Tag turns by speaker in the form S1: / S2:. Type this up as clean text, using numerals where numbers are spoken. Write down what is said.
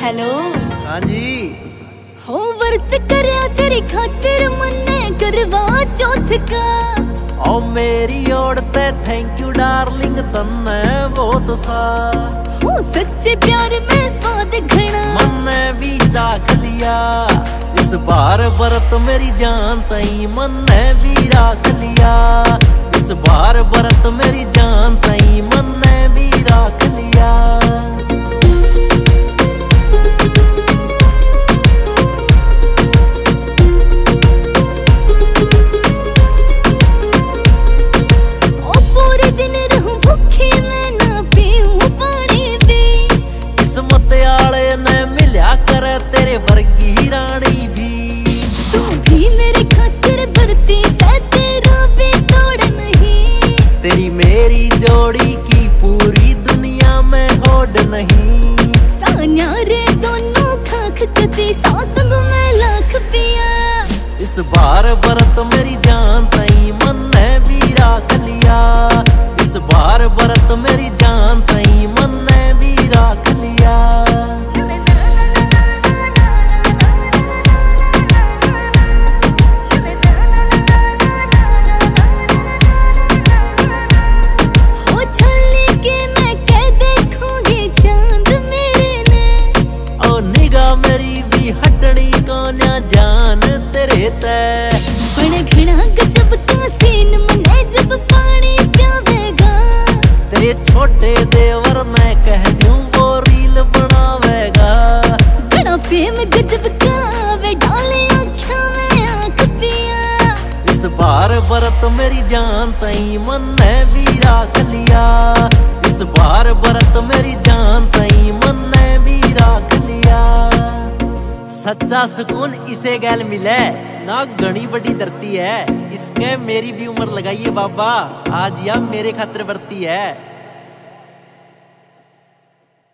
S1: Hello.
S2: हाँ जी।
S1: हो वर्त करया तेरी खातिर मन्ने करवा चौथ का।
S2: ओ मेरी ओर ते थैंक यू डार्लिंग तन्ने बहुत सा।
S1: हो सच्चे प्यार में स्वाद घना
S2: मन्ने भी चाख लिया। इस बार बरत मेरी जान तई मन्ने भी राख लिया। इस बार बरत मेरी जान तई मन्ने भी राख लिया। किस्मत आले ने मिल्या कर तेरे वर्गी रानी भी।
S1: तू भी मेरे खातिर बरती से तेरा भी तोड़ नहीं।
S2: तेरी मेरी जोड़ी की पूरी दुनिया में होड़ नहीं।
S1: सान्या रे दोनों खाख कती सांसंग में लाख पिया।
S2: इस बार बरत मेरी जान तई मन्ने भी राख लिया। इस बार बरत मेरी जान तई मन्ने भी राख लिया। मेरी भी हटनी कोन्या जान तेरे ते।
S1: बड़े घिना गजब का सीन मने जब पानी प्यावेगा।
S2: तेरे छोटे देवर मैं कह दूं वो रील बनावेगा।
S1: बड़ा फेम गजब का वे डाले आँखों में आँख पिया।
S2: इस बार बरत मेरी जान तई मन्ने भी राख लिया। इस बार बरत मेरी जान तई मन्ने भी राख लिया। सच्चा सुकून इसे गैल मिले ना घनी बड़ी धरती है। इसके मेरी भी उम्र लगाइए बाबा आज या मेरे खातिर बरती है।